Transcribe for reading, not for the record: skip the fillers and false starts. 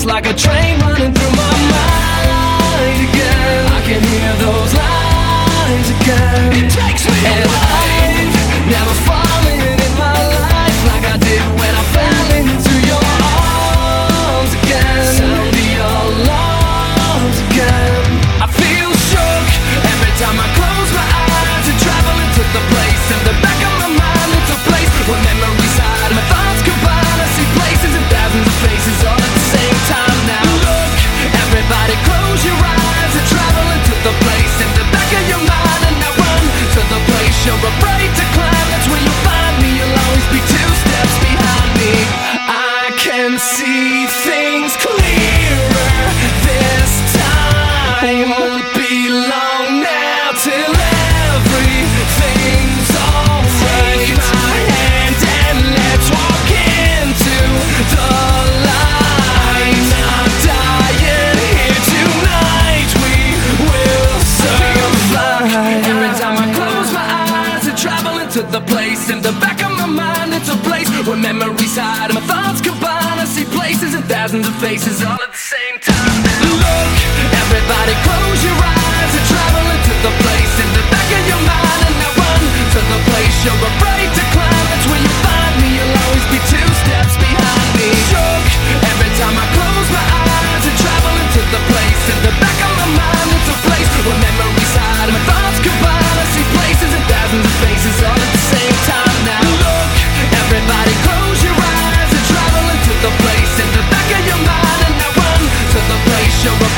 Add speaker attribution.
Speaker 1: It's like a train running through my mind again. I can hear those lines again. It takes me away. Never falling in my life like I did when I fell into your arms again. Sound the alarms again. I feel shook every time I close my eyes and travel into the place in the back of my mind. It's a place where memories hide. My thoughts combine. I see places and thousands of faces all at the same time. Now look, everybody close your eyes and travel into the place in the back of your mind. And now run to the place you're afraid to climb. That's where you'll find me. You'll always be 2 steps behind me. I can see things clearer this time. Won't be long now till everything's alright. Take my hand and let's walk into the light. I'm dying here tonight. We will survive. Every time I close my eyes and travel into the place in the back of my mind. It's a place where memories hide. My thoughts combine. I see places and thousands of faces all at the same time. Now look, everybody close your eyes and travel into the place in the back of your mind. And now run to the place you're